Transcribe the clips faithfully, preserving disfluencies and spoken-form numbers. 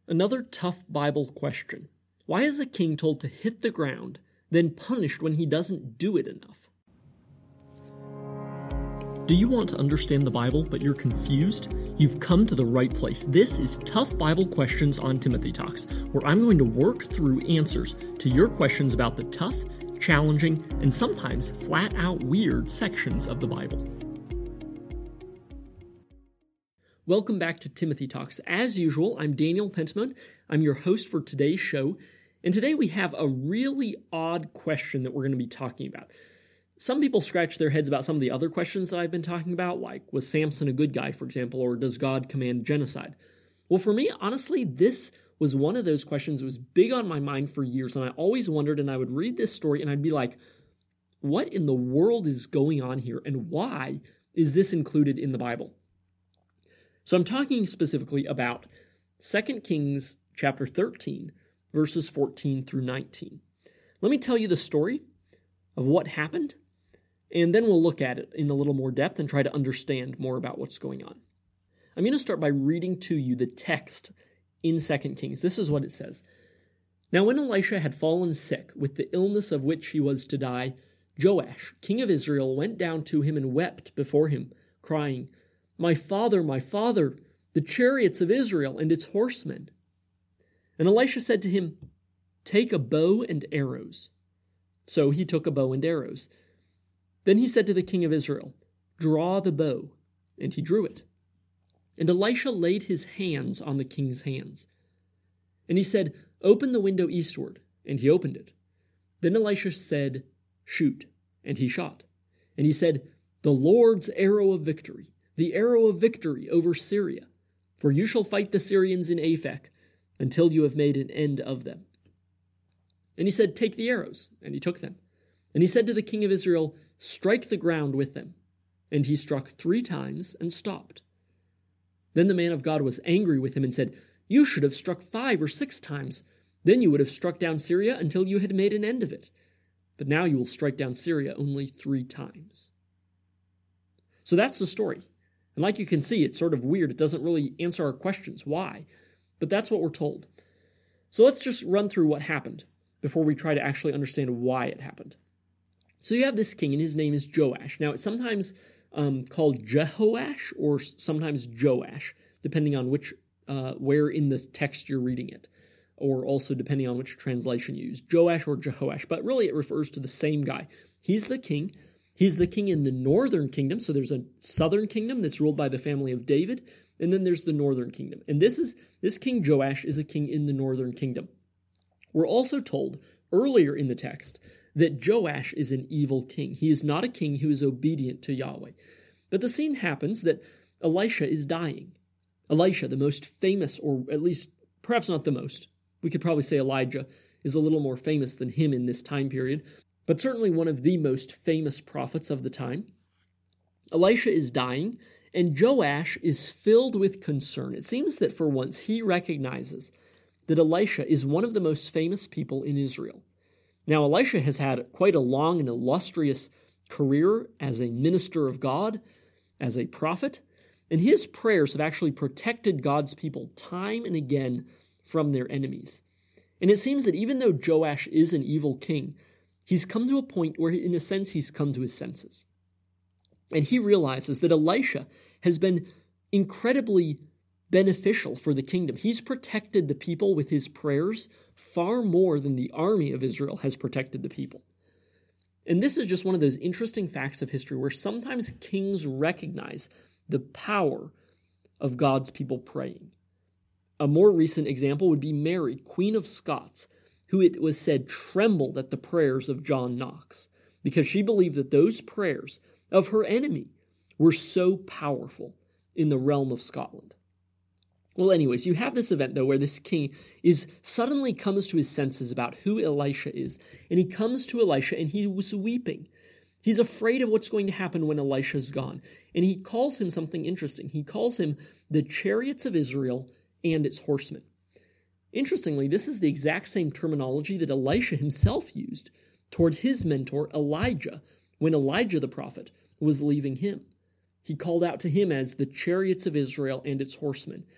Another tough Bible question. Why is a king told to hit the ground, then punished when he doesn't do it enough? Do you want to understand the Bible, but you're confused? You've come to the right place. This is Tough Bible Questions on Timothy Talks, where I'm going to work through answers to your questions about the tough, challenging, and sometimes flat-out weird sections of the Bible. Welcome back to Timothy Talks. As usual, I'm Daniel Pentamon. I'm your host for today's show, and today we have a really odd question that we're going to be talking about. Some people scratch their heads about some of the other questions that I've been talking about, like, was Samson a good guy, for example, or does God command genocide? Well, for me, honestly, this was one of those questions that was big on my mind for years, and I always wondered, and I would read this story, and I'd be like, what in the world is going on here, and why is this included in the Bible? So I'm talking specifically about Second Kings chapter thirteen, verses fourteen through nineteen. Let me tell you the story of what happened, and then we'll look at it in a little more depth and try to understand more about what's going on. I'm going to start by reading to you the text in Second Kings. This is what it says. Now when Elisha had fallen sick with the illness of which he was to die, Joash, king of Israel, went down to him and wept before him, crying, "My father, my father, the chariots of Israel and its horsemen." And Elisha said to him, "Take a bow and arrows." So he took a bow and arrows. Then he said to the king of Israel, "Draw the bow." And he drew it. And Elisha laid his hands on the king's hands. And he said, "Open the window eastward." And he opened it. Then Elisha said, "Shoot." And he shot. And he said, "The Lord's arrow of victory, the arrow of victory over Syria. For you shall fight the Syrians in Aphek until you have made an end of them." And he said, "Take the arrows." And he took them. And he said to the king of Israel, "Strike the ground with them." And he struck three times and stopped. Then the man of God was angry with him and said, "You should have struck five or six times. Then you would have struck down Syria until you had made an end of it. But now you will strike down Syria only three times." So that's the story. And like you can see, it's sort of weird. It doesn't really answer our questions. Why? But that's what we're told. So let's just run through what happened before we try to actually understand why it happened. So you have this king, and his name is Joash. Now, it's sometimes um, called Jehoash or sometimes Joash, depending on which, uh, where in the text you're reading it, or also depending on which translation you use, Joash or Jehoash. But really, it refers to the same guy. He's the king. He's the king in the northern kingdom. So there's a southern kingdom that's ruled by the family of David, and then there's the northern kingdom. And this is this King Joash is a king in the northern kingdom. We're also told earlier in the text that Joash is an evil king. He is not a king who is obedient to Yahweh. But the scene happens that Elisha is dying. Elisha, the most famous, or at least perhaps not the most, we could probably say Elijah is a little more famous than him in this time period, but certainly one of the most famous prophets of the time. Elisha is dying, and Joash is filled with concern. It seems that for once he recognizes that Elisha is one of the most famous people in Israel. Now, Elisha has had quite a long and illustrious career as a minister of God, as a prophet, and his prayers have actually protected God's people time and again from their enemies. And it seems that even though Joash is an evil king, he's come to a point where, in a sense, he's come to his senses. And he realizes that Elisha has been incredibly beneficial for the kingdom. He's protected the people with his prayers far more than the army of Israel has protected the people. And this is just one of those interesting facts of history where sometimes kings recognize the power of God's people praying. A more recent example would be Mary, Queen of Scots, who it was said trembled at the prayers of John Knox because she believed that those prayers of her enemy were so powerful in the realm of Scotland. Well, anyways, you have this event, though, where this king is suddenly comes to his senses about who Elisha is. And he comes to Elisha, and he was weeping. He's afraid of what's going to happen when Elisha's gone. And he calls him something interesting. He calls him the chariots of Israel and its horsemen. Interestingly, this is the exact same terminology that Elisha himself used toward his mentor Elijah when Elijah the prophet was leaving him. He called out to him as the chariots of Israel and its horsemen.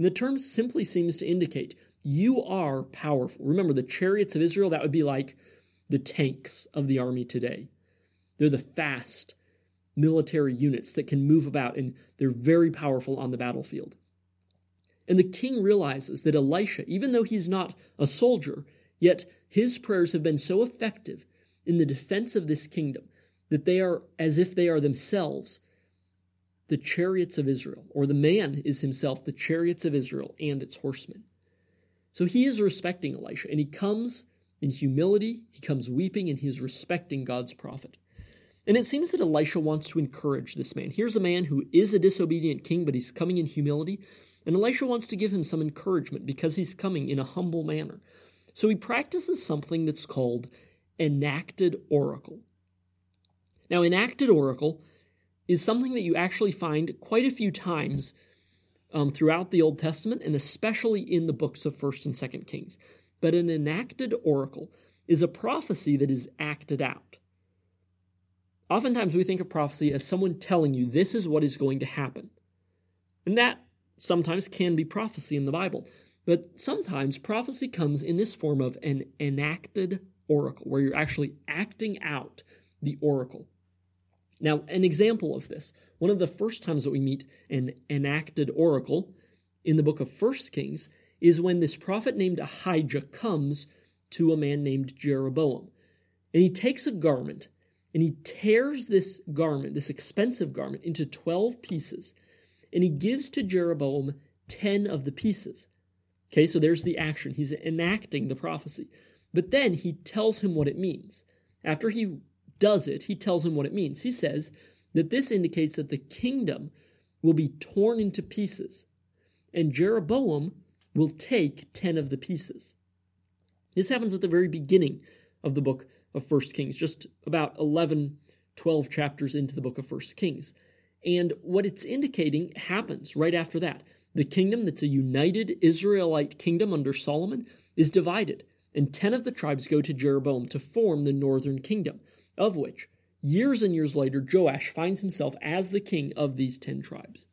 And the term simply seems to indicate you are powerful. Remember, the chariots of Israel, that would be like the tanks of the army today. They're the fast military units that can move about, and they're very powerful on the battlefield. And the king realizes that Elisha, even though he's not a soldier, yet his prayers have been so effective in the defense of this kingdom that they are as if they are themselves the chariots of Israel, or the man is himself the chariots of Israel and its horsemen. So he is respecting Elisha, and he comes in humility, he comes weeping, and he is respecting God's prophet. And it seems that Elisha wants to encourage this man. Here's a man who is a disobedient king, but he's coming in humility, and Elisha wants to give him some encouragement because he's coming in a humble manner. So he practices something that's called enacted oracle. Now, enacted oracle is something that you actually find quite a few times um, throughout the Old Testament, and especially in the books of First and Second Kings. But an enacted oracle is a prophecy that is acted out. Oftentimes we think of prophecy as someone telling you this is what is going to happen. And that sometimes can be prophecy in the Bible. But sometimes prophecy comes in this form of an enacted oracle, where you're actually acting out the oracle. Now, an example of this, one of the first times that we meet an enacted oracle in the book of First Kings is when this prophet named Ahijah comes to a man named Jeroboam. And he takes a garment, and he tears this garment, this expensive garment, into twelve pieces, and he gives to Jeroboam ten of the pieces. Okay, so there's the action. He's enacting the prophecy. But then he tells him what it means. After he does it, he tells him what it means. He says that this indicates that the kingdom will be torn into pieces, and Jeroboam will take ten of the pieces. This happens at the very beginning of the book of First Kings, just about eleven, twelve chapters into the book of First Kings. And what it's indicating happens right after that. The kingdom that's a united Israelite kingdom under Solomon is divided, and ten of the tribes go to Jeroboam to form the northern kingdom, of which, years and years later, Joash finds himself as the king of these ten tribes.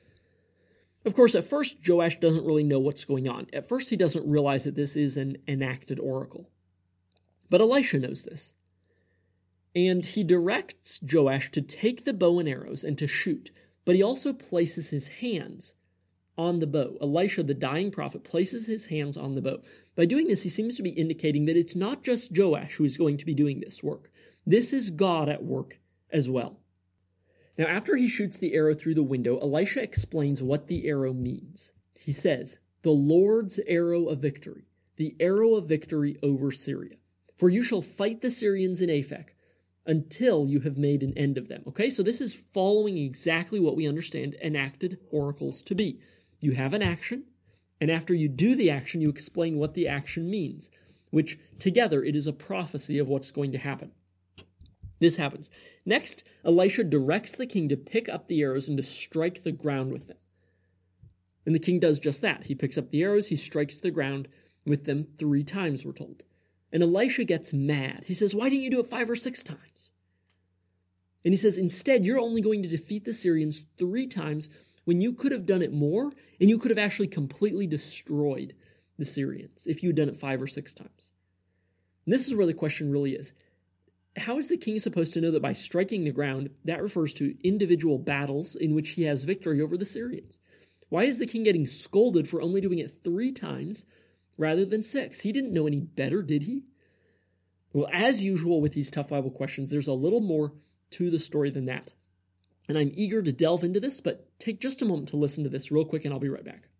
Of course, at first, Joash doesn't really know what's going on. At first, he doesn't realize that this is an enacted oracle. But Elisha knows this. And he directs Joash to take the bow and arrows and to shoot, but he also places his hands on the bow. Elisha, the dying prophet, places his hands on the bow. By doing this, he seems to be indicating that it's not just Joash who is going to be doing this work. This is God at work as well. Now, after he shoots the arrow through the window, Elisha explains what the arrow means. He says, "The Lord's arrow of victory, the arrow of victory over Syria. For you shall fight the Syrians in Aphek until you have made an end of them." Okay, so this is following exactly what we understand enacted oracles to be. You have an action, and after you do the action, you explain what the action means, which together it is a prophecy of what's going to happen. This happens. Next, Elisha directs the king to pick up the arrows and to strike the ground with them. And the king does just that. He picks up the arrows, he strikes the ground with them three times, we're told. And Elisha gets mad. He says, "Why didn't you do it five or six times?" And he says, "Instead, you're only going to defeat the Syrians three times when you could have done it more, and you could have actually completely destroyed the Syrians if you had done it five or six times." And this is where the question really is. How is the king supposed to know that by striking the ground, that refers to individual battles in which he has victory over the Syrians? Why is the king getting scolded for only doing it three times rather than six? He didn't know any better, did he? Well, as usual with these tough Bible questions, there's a little more to the story than that. And I'm eager to delve into this, but take just a moment to listen to this real quick, and I'll be right back.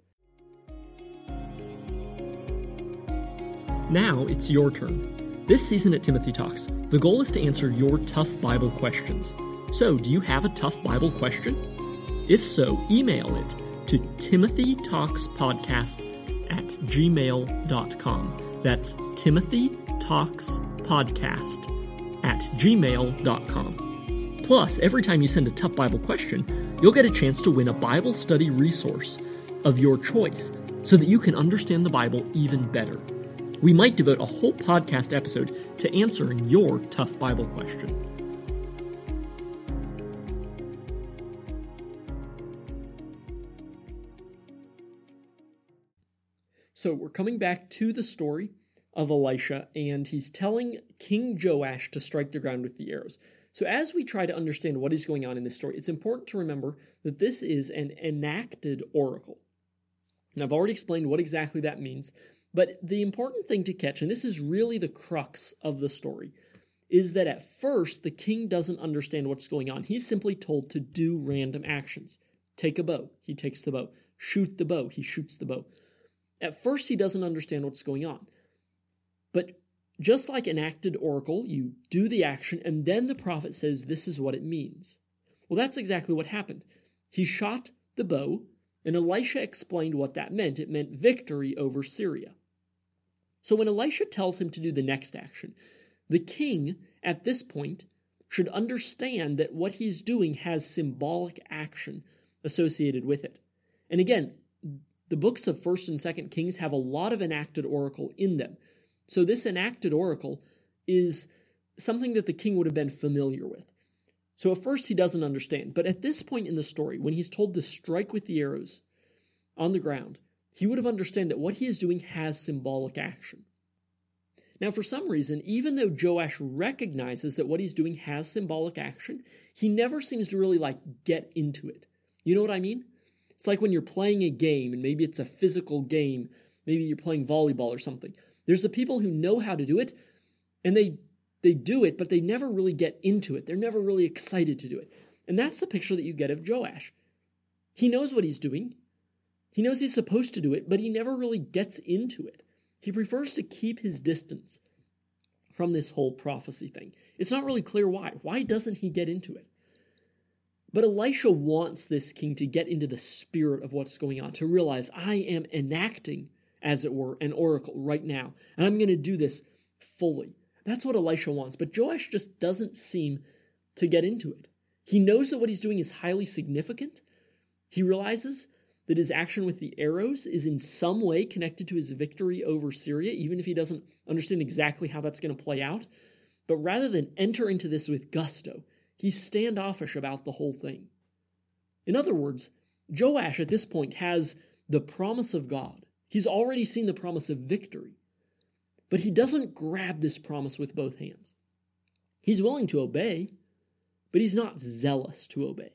Now it's your turn. This season at Timothy Talks, the goal is to answer your tough Bible questions. So, do you have a tough Bible question? If so, email it to timothytalkspodcast at gmail dot com. That's timothytalkspodcast at gmail dot com. Plus, every time you send a tough Bible question, you'll get a chance to win a Bible study resource of your choice so that you can understand the Bible even better. We might devote a whole podcast episode to answering your tough Bible question. So we're coming back to the story of Elisha, and he's telling King Joash to strike the ground with the arrows. So as we try to understand what is going on in this story, it's important to remember that this is an enacted oracle. And I've already explained what exactly that means, but the important thing to catch, and this is really the crux of the story, is that at first the king doesn't understand what's going on. He's simply told to do random actions. Take a bow, he takes the bow. Shoot the bow, he shoots the bow. At first he doesn't understand what's going on. But just like enacted oracle, you do the action, and then the prophet says this is what it means. Well, that's exactly what happened. He shot the bow, and Elisha explained what that meant. It meant victory over Syria. So when Elisha tells him to do the next action, the king, at this point, should understand that what he's doing has symbolic action associated with it. And again, the books of First and Second Kings have a lot of enacted oracle in them. So this enacted oracle is something that the king would have been familiar with. So at first he doesn't understand, but at this point in the story, when he's told to strike with the arrows on the ground, he would have understood that what he is doing has symbolic action. Now, for some reason, even though Joash recognizes that what he's doing has symbolic action, he never seems to really, like, get into it. You know what I mean? It's like when you're playing a game, and maybe it's a physical game, maybe you're playing volleyball or something. There's the people who know how to do it, and they they do it, but they never really get into it. They're never really excited to do it. And that's the picture that you get of Joash. He knows what he's doing. He knows he's supposed to do it, but he never really gets into it. He prefers to keep his distance from this whole prophecy thing. It's not really clear why. Why doesn't he get into it? But Elisha wants this king to get into the spirit of what's going on, to realize I am enacting, as it were, an oracle right now, and I'm going to do this fully. That's what Elisha wants, but Joash just doesn't seem to get into it. He knows that what he's doing is highly significant. He realizes that his action with the arrows is in some way connected to his victory over Syria, even if he doesn't understand exactly how that's going to play out. But rather than enter into this with gusto, he's standoffish about the whole thing. In other words, Joash at this point has the promise of God. He's already seen the promise of victory. But he doesn't grab this promise with both hands. He's willing to obey, but he's not zealous to obey.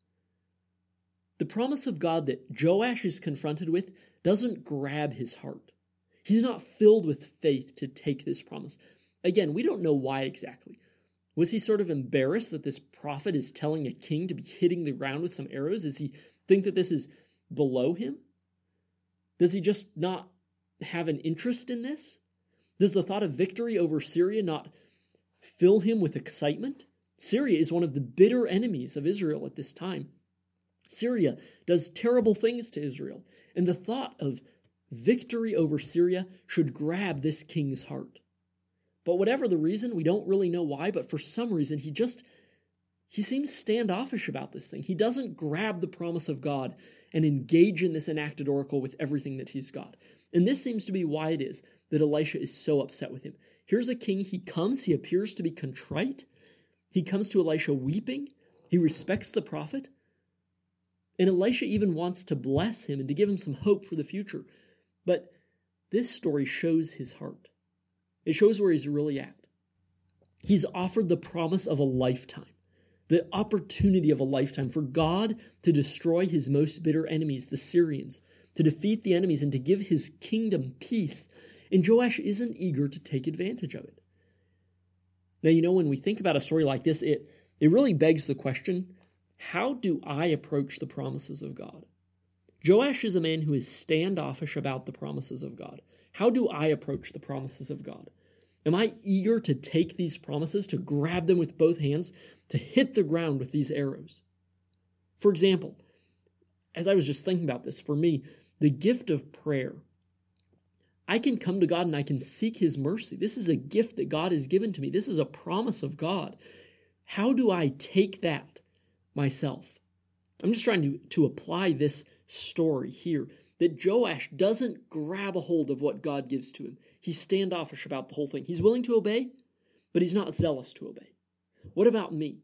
The promise of God that Joash is confronted with doesn't grab his heart. He's not filled with faith to take this promise. Again, we don't know why exactly. Was he sort of embarrassed that this prophet is telling a king to be hitting the ground with some arrows? Does he think that this is below him? Does he just not have an interest in this? Does the thought of victory over Syria not fill him with excitement? Syria is one of the bitter enemies of Israel at this time. Syria does terrible things to Israel, and the thought of victory over Syria should grab this king's heart. But whatever the reason, we don't really know why, but for some reason, he just, he seems standoffish about this thing. He doesn't grab the promise of God and engage in this enacted oracle with everything that he's got. And this seems to be why it is that Elisha is so upset with him. Here's a king, he comes, he appears to be contrite. He comes to Elisha weeping. He respects the prophet. And Elisha even wants to bless him and to give him some hope for the future. But this story shows his heart. It shows where he's really at. He's offered the promise of a lifetime, the opportunity of a lifetime for God to destroy his most bitter enemies, the Syrians, to defeat the enemies and to give his kingdom peace. And Joash isn't eager to take advantage of it. Now, you know, when we think about a story like this, it, it really begs the question, how do I approach the promises of God? Joash is a man who is standoffish about the promises of God. How do I approach the promises of God? Am I eager to take these promises, to grab them with both hands, to hit the ground with these arrows? For example, as I was just thinking about this, for me, the gift of prayer. I can come to God and I can seek his mercy. This is a gift that God has given to me. This is a promise of God. How do I take that myself? I'm just trying to, to apply this story here, that Joash doesn't grab a hold of what God gives to him. He's standoffish about the whole thing. He's willing to obey, but he's not zealous to obey. What about me?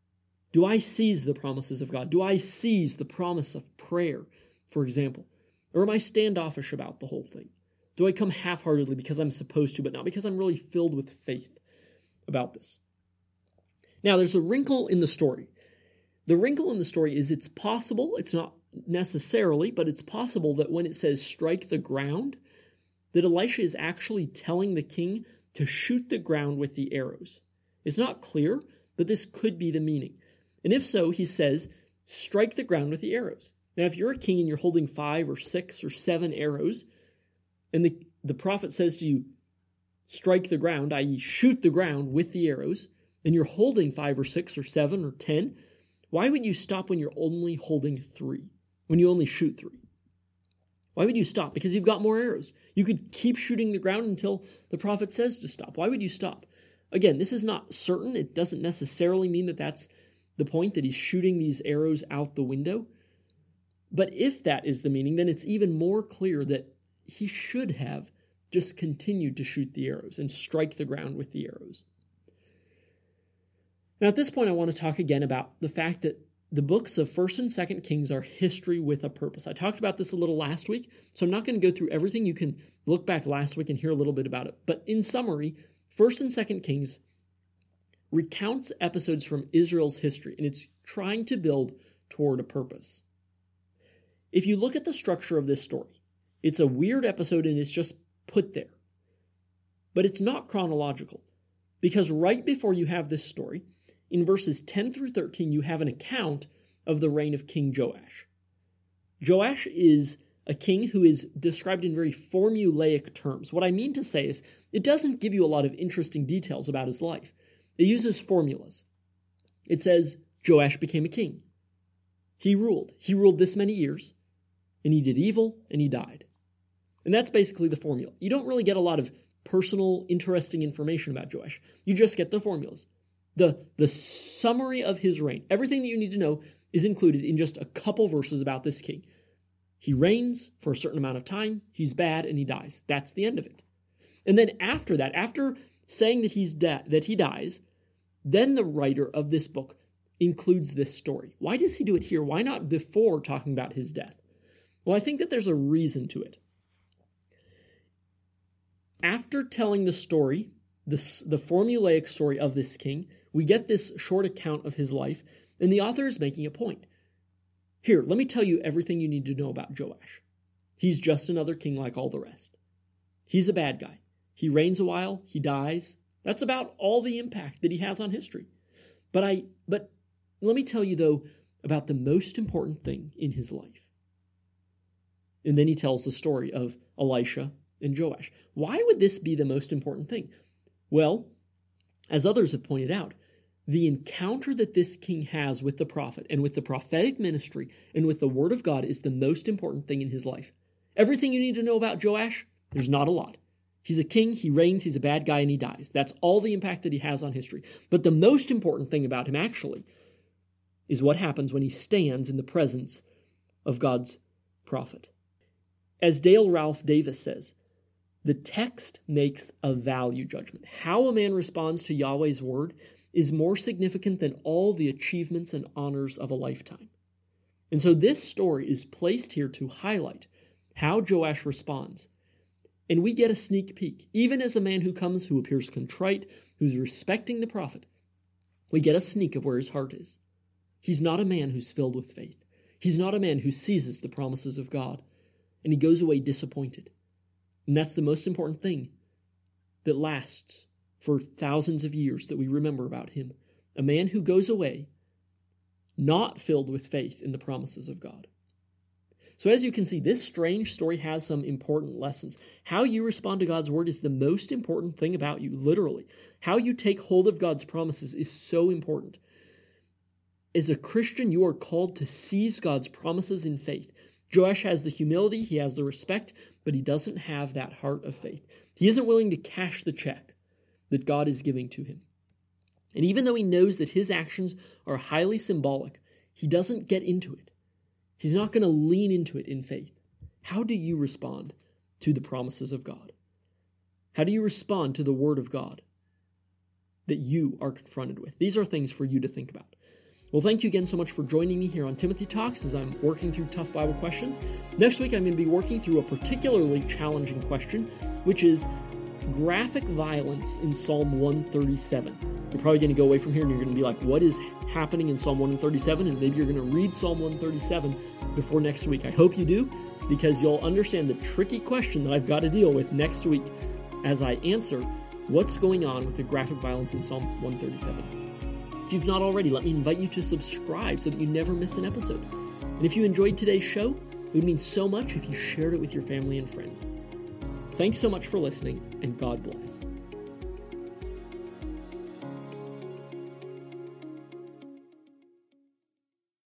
Do I seize the promises of God? Do I seize the promise of prayer, for example? Or am I standoffish about the whole thing? Do I come half-heartedly because I'm supposed to, but not because I'm really filled with faith about this? Now, there's a wrinkle in the story. The wrinkle in the story is it's possible, it's not necessarily, but it's possible that when it says strike the ground, that Elisha is actually telling the king to shoot the ground with the arrows. It's not clear, but this could be the meaning. And if so, he says, strike the ground with the arrows. Now, if you're a king and you're holding five or six or seven arrows, and the, the prophet says to you, strike the ground, that is shoot the ground with the arrows, and you're holding five or six or seven or ten, why would you stop when you're only holding three, when you only shoot three? Why would you stop? Because you've got more arrows. You could keep shooting the ground until the prophet says to stop. Why would you stop? Again, this is not certain. It doesn't necessarily mean that that's the point, that he's shooting these arrows out the window. But if that is the meaning, then it's even more clear that he should have just continued to shoot the arrows and strike the ground with the arrows. Now, at this point, I want to talk again about the fact that the books of First and Second Kings are history with a purpose. I talked about this a little last week, so I'm not going to go through everything. You can look back last week and hear a little bit about it. But in summary, First and Second Kings recounts episodes from Israel's history, and it's trying to build toward a purpose. If you look at the structure of this story, it's a weird episode and it's just put there. But it's not chronological, because right before you have this story, in verses ten through thirteen, you have an account of the reign of King Joash. Joash is a king who is described in very formulaic terms. What I mean to say is, it doesn't give you a lot of interesting details about his life. It uses formulas. It says, Joash became a king. He ruled. He ruled this many years, and he did evil, and he died. And that's basically the formula. You don't really get a lot of personal, interesting information about Joash. You just get the formulas. The, the summary of his reign, everything that you need to know is included in just a couple verses about this king. He reigns for a certain amount of time, he's bad, and he dies. That's the end of it. And then after that, after saying that he's de- that he dies, then the writer of this book includes this story. Why does he do it here? Why not before talking about his death? Well, I think that there's a reason to it. After telling the story, the, the formulaic story of this king, we get this short account of his life, and the author is making a point. Here, let me tell you everything you need to know about Joash. He's just another king like all the rest. He's a bad guy. He reigns a while, he dies. That's about all the impact that he has on history. But I, but let me tell you, though, about the most important thing in his life. And then he tells the story of Elisha and Joash. Why would this be the most important thing? Well, as others have pointed out, the encounter that this king has with the prophet and with the prophetic ministry and with the word of God is the most important thing in his life. Everything you need to know about Joash, there's not a lot. He's a king, he reigns, he's a bad guy, and he dies. That's all the impact that he has on history. But the most important thing about him, actually, is what happens when he stands in the presence of God's prophet. As Dale Ralph Davis says, the text makes a value judgment. How a man responds to Yahweh's word is more significant than all the achievements and honors of a lifetime. And so this story is placed here to highlight how Joash responds. And we get a sneak peek, even as a man who comes, who appears contrite, who's respecting the prophet, we get a sneak of where his heart is. He's not a man who's filled with faith. He's not a man who seizes the promises of God, and he goes away disappointed. And that's the most important thing that lasts for thousands of years that we remember about him. A man who goes away not filled with faith in the promises of God. So as you can see, this strange story has some important lessons. How you respond to God's word is the most important thing about you, literally. How you take hold of God's promises is so important. As a Christian, you are called to seize God's promises in faith. Joash has the humility, he has the respect, but he doesn't have that heart of faith. He isn't willing to cash the check that God is giving to him. And even though he knows that his actions are highly symbolic, he doesn't get into it. He's not going to lean into it in faith. How do you respond to the promises of God? How do you respond to the word of God that you are confronted with? These are things for you to think about. Well, thank you again so much for joining me here on Timothy Talks as I'm working through tough Bible questions. Next week, I'm going to be working through a particularly challenging question, which is graphic violence in Psalm one thirty-seven. You're probably going to go away from here and you're going to be like, what is happening in Psalm one thirty-seven? And maybe you're going to read Psalm one thirty-seven before next week. I hope you do, because you'll understand the tricky question that I've got to deal with next week as I answer what's going on with the graphic violence in Psalm one thirty-seven. If you've not already, let me invite you to subscribe so that you never miss an episode. And if you enjoyed today's show, it would mean so much if you shared it with your family and friends. Thanks so much for listening, and God bless.